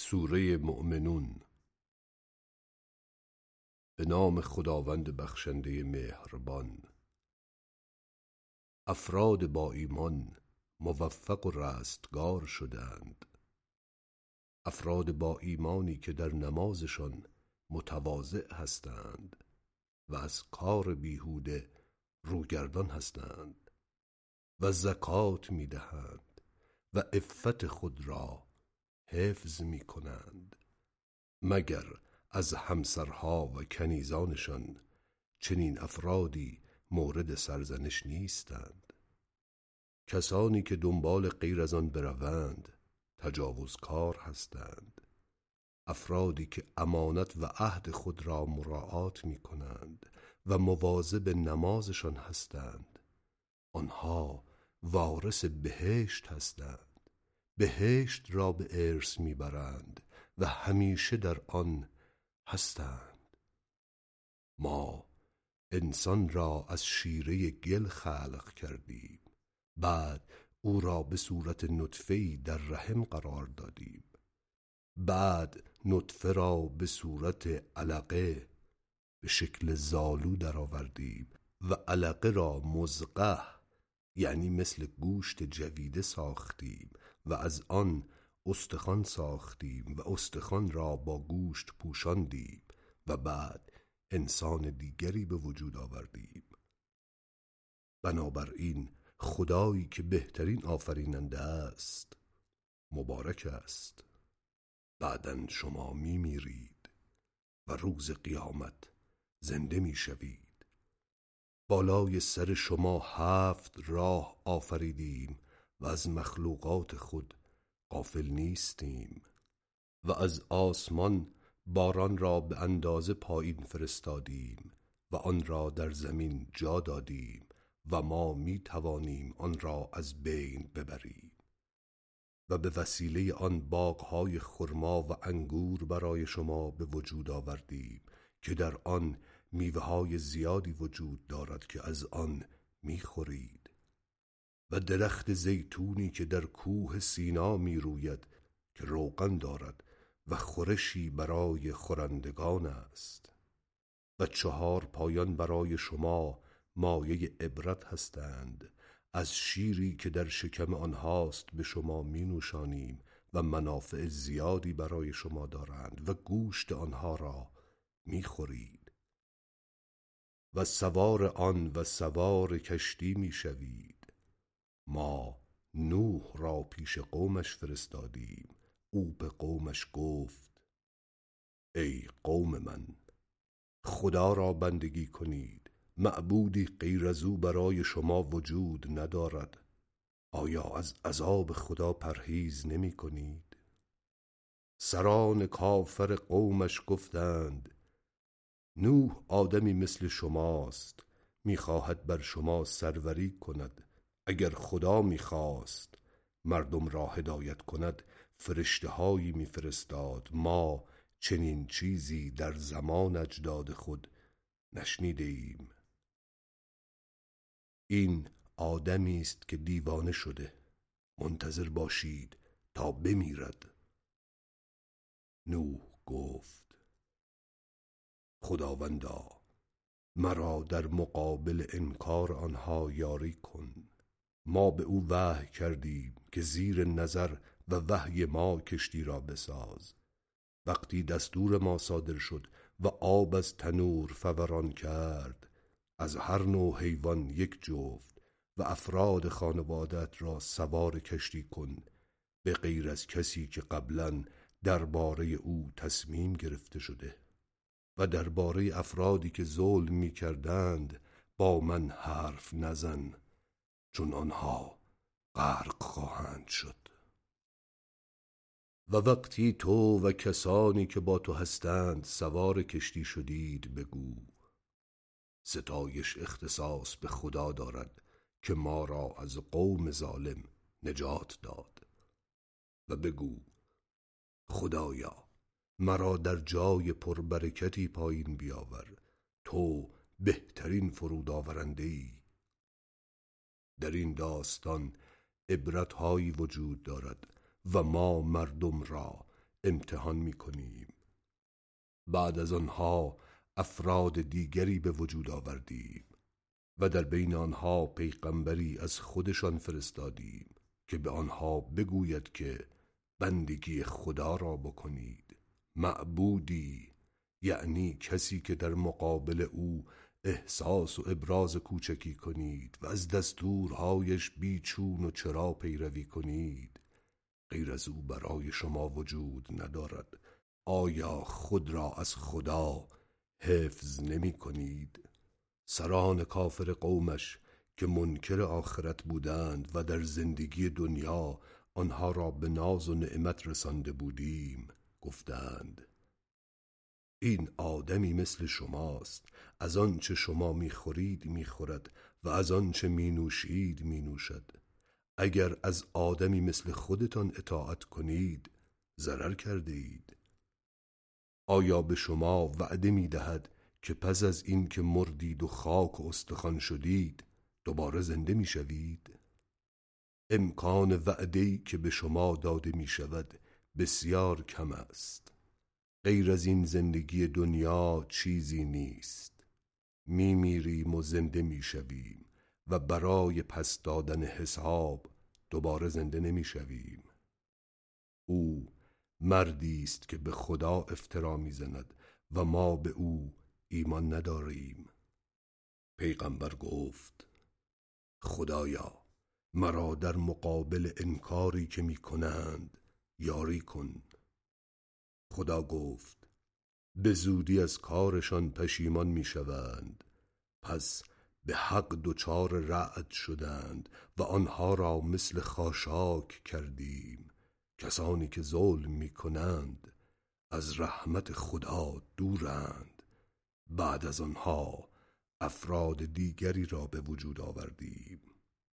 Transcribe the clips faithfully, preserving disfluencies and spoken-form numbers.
سوره مؤمنون. به نام خداوند بخشنده مهربان. افراد با ایمان موفق و رستگار شدند. افراد با ایمانی که در نمازشان متواضع هستند و از کار بیهوده روگردان هستند و زکات می دهند و عفت خود را حفظ می کنند، مگر از همسرها و کنیزانشان چنین افرادی مورد سرزنش نیستند. کسانی که دنبال غیر از آن بروند تجاوزکار هستند. افرادی که امانت و عهد خود را مراعات می کنند و مواظب نمازشان هستند، آنها وارث بهشت هستند. بهشت را به ارث می برند و همیشه در آن هستند. ما انسان را از شیره گل خلق کردیم، بعد او را به صورت نطفه‌ای در رحم قرار دادیم، بعد نطفه را به صورت علقه به شکل زالو درآوردیم و علقه را مضغه یعنی مثل گوشت جویده ساختیم و از آن استخوان ساختیم و استخوان را با گوشت پوشاندیم و بعد انسان دیگری به وجود آوردیم. بنابراین خدایی که بهترین آفریننده است مبارک است. بعداً شما می میرید و روز قیامت زنده می شوید. بالای سر شما هفت راه آفریدیم و از مخلوقات خود غافل نیستیم و از آسمان باران را به اندازه پایین فرستادیم و آن را در زمین جا دادیم و ما می توانیم آن را از بین ببریم و به وسیله آن باغهای خرما و انگور برای شما به وجود آوردیم که در آن میوه های زیادی وجود دارد که از آن می خورید و درخت زیتونی که در کوه سینا می روید که روغن دارد و خورشی برای خورندگان است و چهار پایان برای شما مایه عبرت هستند. از شیری که در شکم آنهاست به شما می نوشانیم و منافع زیادی برای شما دارند و گوشت آنها را می خورید و سوار آن و سوار کشتی می شوید. ما نوح را پیش قومش فرستادیم. او به قومش گفت ای قوم من، خدا را بندگی کنید، معبودی غیر از او برای شما وجود ندارد. آیا از عذاب خدا پرهیز نمی کنید؟ سران کافر قومش گفتند نوح آدمی مثل شماست، میخواهد بر شما سروری کند. اگر خدا میخواست مردم را هدایت کند فرشته هایی میفرستاد. ما چنین چیزی در زمان اجداد خود نشنیده ایم. این آدمی است که دیوانه شده، منتظر باشید تا بمیرد. نوح گفت خداوندا، مرا در مقابل انکار آنها یاری کن. ما به او وحی کردیم که زیر نظر و وحی ما کشتی را بساز. وقتی دستور ما صادر شد و آب از تنور فوران کرد، از هر نوع حیوان یک جفت و افراد خانوادت را سوار کشتی کن، به غیر از کسی که قبلاً درباره او تصمیم گرفته شده و درباره افرادی که ظلم می کردند با من حرف نزن، چون آنها غرق خواهند شد. و وقتی تو و کسانی که با تو هستند سوار کشتی شدید بگو ستایش اختصاص به خدا دارد که ما را از قوم ظالم نجات داد. و بگو خدایا، مرا در جای پربرکتی پایین بیاور، تو بهترین فرود آورنده ای. در این داستان عبرتهایی وجود دارد و ما مردم را امتحان می کنیم. بعد از آنها افراد دیگری به وجود آوردیم و در بین آنها پیغمبری از خودشان فرستادیم که به آنها بگوید که بندگی خدا را بکنید. معبودی یعنی کسی که در مقابل او احساس و ابراز کوچکی کنید و از دستورهایش بیچون و چرا پیروی کنید، غیر از او برای شما وجود ندارد. آیا خود را از خدا حفظ نمی کنید؟ سران کافر قومش که منکر آخرت بودند و در زندگی دنیا آنها را به ناز و نعمت رسانده بودیم گفتند این آدمی مثل شماست، از آنچه شما میخورید میخورد و از آنچه مینوشید مینوشد. اگر از آدمی مثل خودتان اطاعت کنید ضرر کرده اید. آیا به شما وعده میدهد که پس از این که مردید و خاک و استخوان شدید دوباره زنده میشوید؟ امکان وعده‌ای که به شما داده میشود بسیار کم است. غیر از این زندگی دنیا چیزی نیست. میمیریم و زنده میشویم و برای پس دادن حساب دوباره زنده نمیشویم. او مردی است که به خدا افترا میزند و ما به او ایمان نداریم. پیغمبر گفت خدایا مرا در مقابل انکاری که میکنند یاری کن. خدا گفت به زودی از کارشان پشیمان میشوند، پس به حق دچار رعد شدند و آنها را مثل خاشاک کردیم. کسانی که ظلم میکنند از رحمت خدا دورند. بعد از آنها افراد دیگری را به وجود آوردیم.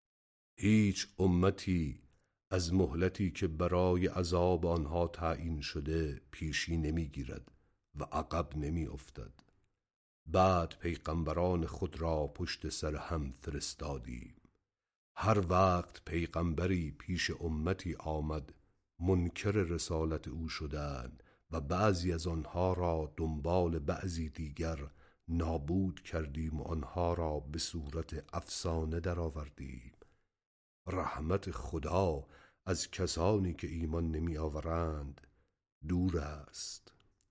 هیچ امتی از مهلتی که برای عذاب آنها تعیین شده پیشی نمیگیرد و عقب نمی افتد. بعد پیغمبران خود را پشت سر هم فرستادیم. هر وقت پیغمبری پیش امتی آمد منکر رسالت او شدند و بعضی از آنها را دنبال بعضی دیگر نابود کردیم و آنها را به صورت افسانه درآوردیم. رحمت خدا از کسانی که ایمان نمی آورند دور است.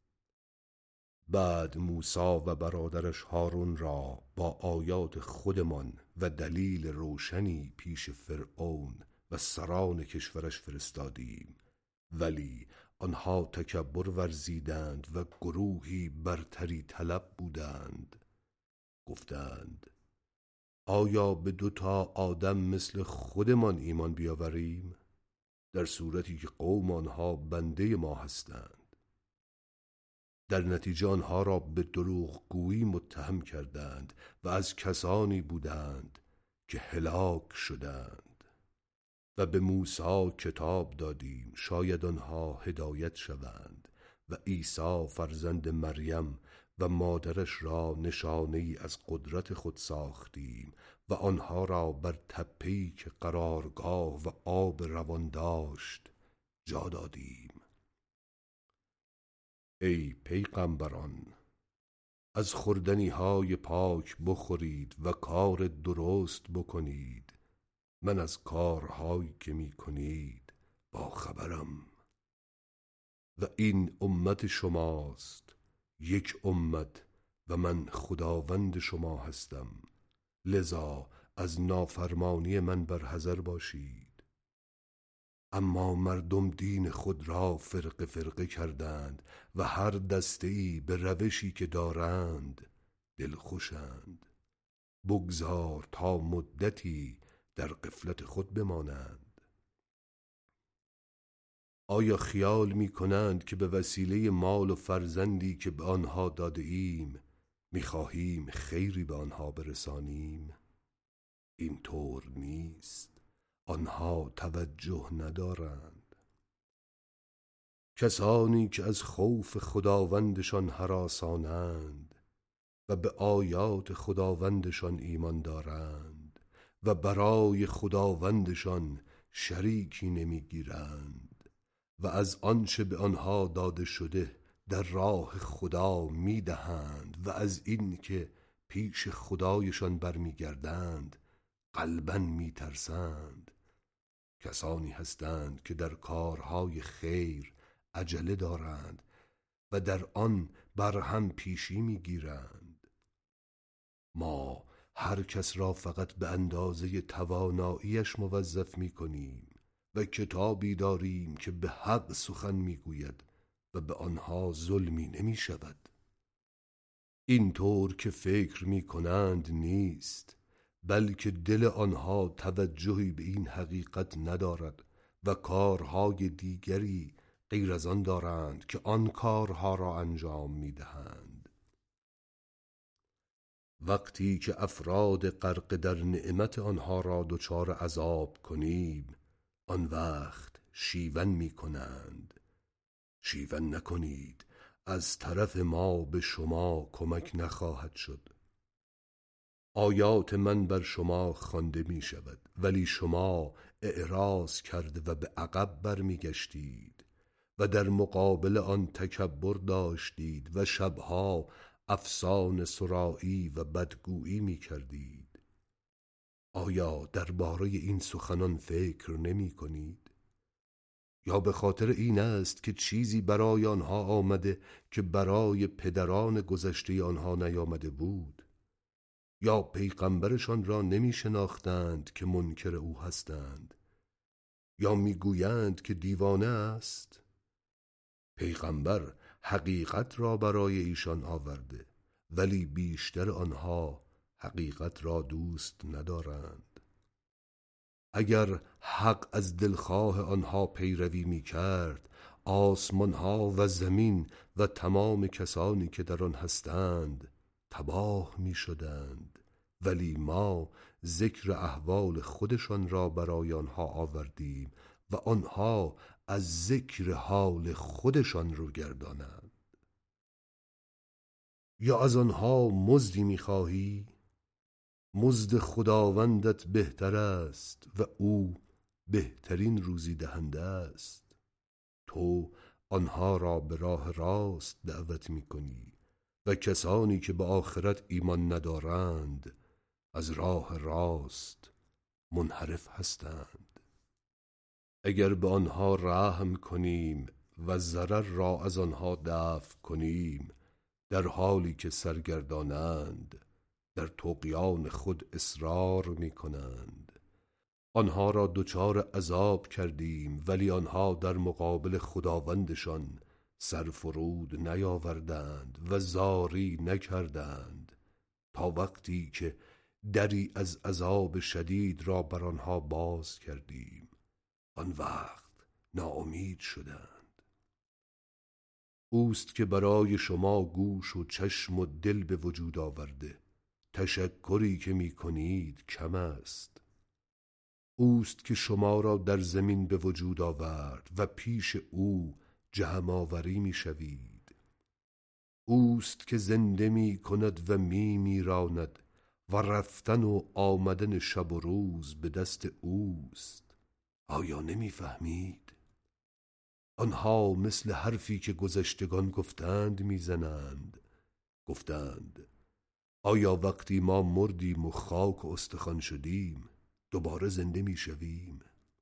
بعد موسی و برادرش هارون را با آیات خودمان و دلیل روشنی پیش فرعون و سران کشورش فرستادیم، ولی آنها تکبر ورزیدند و گروهی برتری طلب بودند. گفتند آیا به دوتا آدم مثل خودمان ایمان بیاوریم؟ در صورتی که قوم آنها بنده ما هستند. در نتیجه آنها را به دروغگویی متهم کردند و از کسانی بودند که هلاک شدند. و به موسی کتاب دادیم شاید آنها هدایت شوند و عیسی فرزند مریم و مادرش را نشانه ای از قدرت خود ساختیم و آنها را بر تپه‌ای که قرارگاه و آب روان داشت جا دادیم. ای پیغمبران، از خوردنی های پاک بخورید و کار درست بکنید. من از کارهایی که می کنید با خبرم. و این امت شماست، یک امت، و من خداوند شما هستم، لذا از نافرمانی من برحذر باشید. اما مردم دین خود را فرقه فرقه کردند و هر دسته‌ای به روشی که دارند دلخوشند. بگذار تا مدتی در غفلت خود بمانند. آیا خیال می کنند که به وسیله مال و فرزندی که به آنها داده ایم می خواهیم خیری به آنها برسانیم؟ این طور نیست. آنها توجه ندارند. کسانی که از خوف خداوندشان هراسانند و به آیات خداوندشان ایمان دارند و برای خداوندشان شریکی نمیگیرند، و از آنچه به آنها داده شده در راه خدا می دهند و از این که پیش خدایشان برمیگردند قلباً می ترسند. کسانی هستند که در کارهای خیر عجله دارند و در آن بر هم پیشی می گیرند. ما هر کس را فقط به اندازه تواناییش موظف می کنیم و کتابی داریم که به حق سخن می گوید و به آنها ظلمی نمی شود. این طور که فکر می کنند نیست، بلکه دل آنها توجهی به این حقیقت ندارد و کارهای دیگری غیر از آن دارند که آن کارها را انجام می دهند. وقتی که افراد غرق در نعمت آنها را دچار عذاب کنیم، آن وقت شیون می کنند. شیون نکنید، از طرف ما به شما کمک نخواهد شد. آیات من بر شما خوانده می شود ولی شما اعراض کرده و به عقب برمی گشتید و در مقابل آن تکبر داشتید و شبها افسانه سرایی و بدگویی می کردید. آیا درباره این سخنان فکر نمی کنید؟ یا به خاطر این است که چیزی برای آنها آمده که برای پدران گذشته آنها نیامده بود؟ یا پیغمبرشان را نمی شناختند که منکر او هستند؟ یا می گویند که دیوانه است؟ پیغمبر حقیقت را برای ایشان آورده ولی بیشتر آنها حقیقت را دوست ندارند. اگر حق از دلخواه آنها پیروی می کرد، آسمان ها و زمین و تمام کسانی که در آن هستند تباه می شدند، ولی ما ذکر احوال خودشان را برای آنها آوردیم و آنها از ذکر حال خودشان رو گردانند. یا از آنها مزدی می خواهی؟ مزد خداوندت بهتر است و او بهترین روزی دهنده است. تو آنها را به راه راست دعوت می کنی و کسانی که به آخرت ایمان ندارند از راه راست منحرف هستند. اگر به آنها رحم کنیم و ضرر را از آنها دفع کنیم در حالی که سرگردانند، در طغیان خود اصرار می کنند. آنها را دچار عذاب کردیم ولی آنها در مقابل خداوندشان سرفرود نیاوردند و زاری نکردند تا وقتی که دری از عذاب شدید را بر آنها باز کردیم، آن وقت ناامید شدند. اوست که برای شما گوش و چشم و دل به وجود آورده، تشکری که می کنید کم است. اوست که شما را در زمین به وجود آورد و پیش او جمع آوری می شوید. اوست که زنده می کند و می میراند و رفتن و آمدن شب و روز به دست اوست. آیا نمی فهمید؟ آنها مثل حرفی که گذشتگان گفتند می زنند. گفتند آیا وقتی ما مردیم و خاک و استخوان شدیم دوباره زنده می شویم؟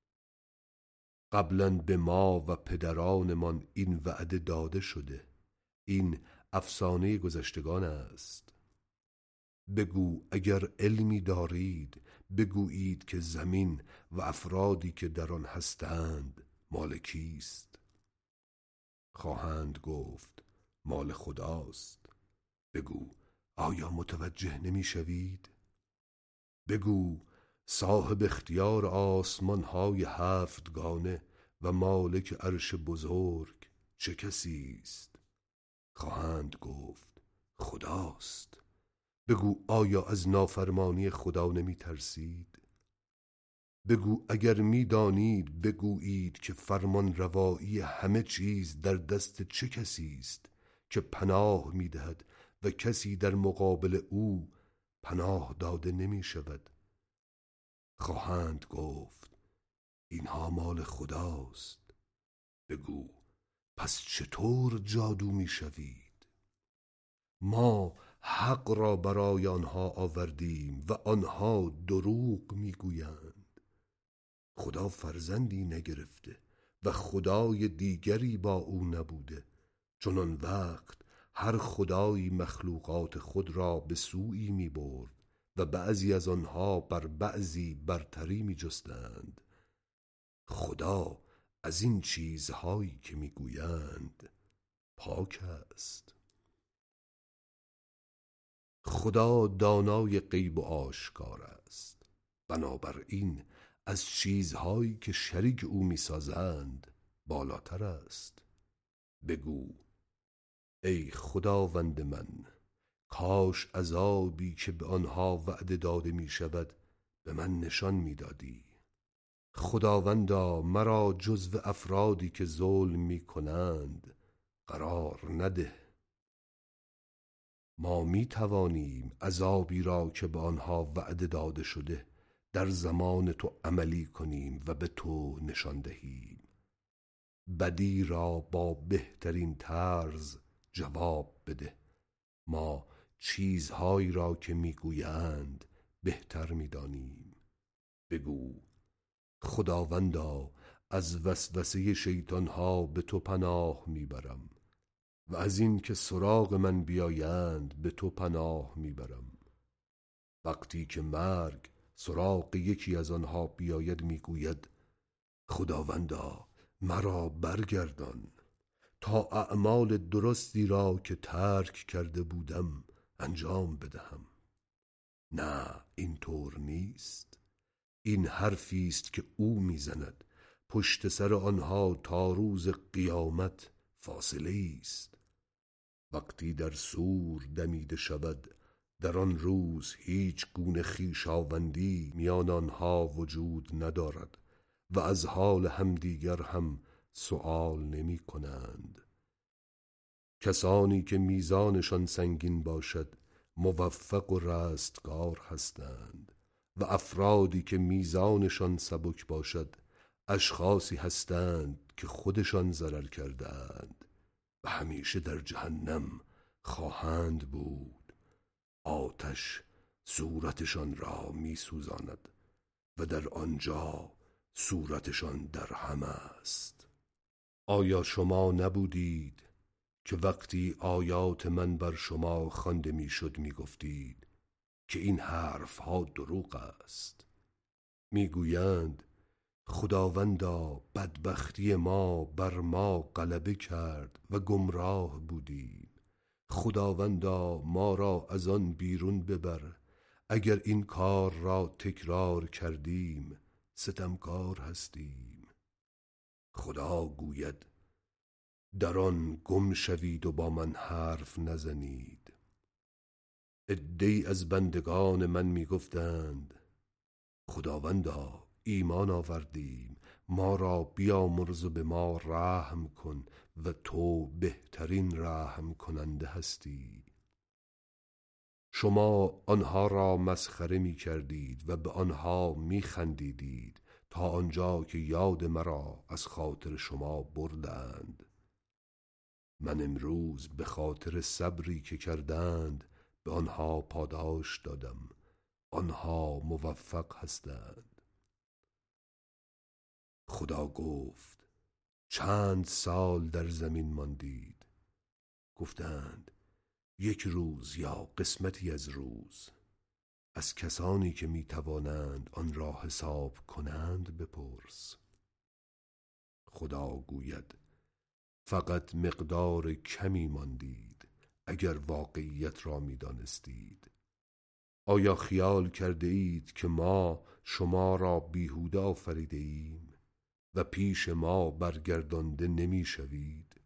قبلا به ما و پدرانمان این وعده داده شده. این افسانه گذشتگان است. بگو اگر علمی دارید بگویید که زمین و افرادی که در آن هستند مال کیست؟ خواهند گفت مال خداست. بگو آیا متوجه نمی شوید؟ بگو صاحب اختیار آسمان های هفتگانه و مالک عرش بزرگ چه کسی است؟ خواهند گفت خداست. بگو آیا از نافرمانی خدا نمی ترسید؟ بگو اگر می دانید بگویید که فرمان روایی همه چیز در دست چه کسی است که پناه می دهد و کسی در مقابل او پناه داده نمی شود. خواهند گفت اینها مال خداست. بگو پس چطور جادو می شوید؟ ما حق را برای آنها آوردیم و آنها دروغ می گویند. خدا فرزندی نگرفته و خدای دیگری با او نبوده. چنان وقت هر خدایی مخلوقات خود را به سویی می برد و بعضی از آنها بر بعضی برتری می جستند. خدا از این چیزهایی که می گویند پاک است. خدا دانای غیب و آشکار است، بنابراین از چیزهایی که شریک او می سازند بالاتر است. بگو ای خداوند من، کاش عذابی که به آنها وعده داده می شود به من نشان می دادی. خداوندا مرا جزو افرادی که ظلم می کنند قرار نده. ما می توانیم عذابی را که به آنها وعده داده شده در زمان تو عملی کنیم و به تو نشان دهیم. بدی را با بهترین طرز جواب بده. ما چیزهایی را که میگویند بهتر میدانیم. بگو خداوندا از وسوسه شیطانها به تو پناه میبرم و از این که سراغ من بیایند به تو پناه میبرم. وقتی که مرگ سراغ یکی از آنها بیاید میگوید خداوندا مرا برگردان تا اعمال درستی را که ترک کرده بودم انجام بدهم. نه، اینطور نیست. این حرفی است که او میزند. پشت سر آنها تا روز قیامت فاصله است. وقتی در صور دمیده شود در آن روز هیچ گونه خویشاوندی میان آنها وجود ندارد و از حال همدیگر هم سؤال نمی کنند. کسانی که میزانشان سنگین باشد موفق و رستگار هستند و افرادی که میزانشان سبک باشد اشخاصی هستند که خودشان ضرر کردند و همیشه در جهنم خواهند بود. آتش صورتشان را می سوزاند و در آنجا صورتشان در هم است. آیا شما نبودید که وقتی آیات من بر شما خوانده میشد میگفتید که این حرف ها دروغ است؟ میگویند خداوندا بدبختی ما بر ما غلبه کرد و گمراه بودیم. خداوندا ما را از آن بیرون ببر. اگر این کار را تکرار کردیم ستمکار هستیم. خدا گوید در آن گم شوید و با من حرف نزنید. عده‌ای از بندگان من می گفتند خداوندا ایمان آوردیم، ما را بیامرز و به ما رحم کن و تو بهترین رحم کننده هستی. شما آنها را مسخره می کردید و به آنها می خندیدید تا آنجا که یاد مرا از خاطر شما بردند. من امروز به خاطر صبری که کردند به آنها پاداش دادم. آنها موفق هستند. خدا گفت چند سال در زمین ماندید؟ گفتند یک روز یا قسمتی از روز. از کسانی که می توانند آن را حساب کنند بپرس. خدا گوید فقط مقدار کمی ماندید اگر واقعیت را می دانستید. آیا خیال کرده اید که ما شما را بیهوده آفریده ایم و پیش ما برگردانده نمی شوید؟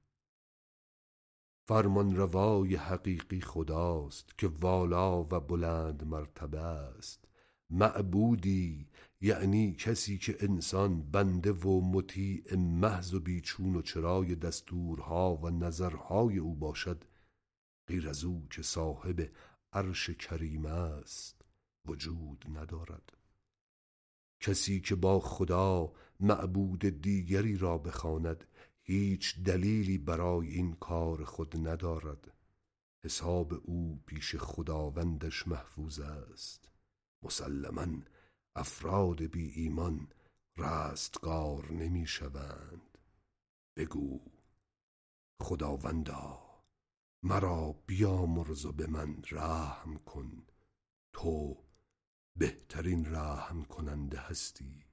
فرمان روای حقیقی خداست که والا و بلند مرتبه است. معبودی یعنی کسی که انسان بنده و مطیع محض و بیچون و چرای دستورها و نظرهای او باشد غیر از او که صاحب عرش کریم است وجود ندارد. کسی که با خدا معبود دیگری را بخواند هیچ دلیلی برای این کار خود ندارد. حساب او پیش خداوندش محفوظ است. مسلماً افراد بی ایمان رستگار نمی شوند. بگو خداوندا مرا بیامرز و به من رحم کن، تو بهترین رحم کننده هستی.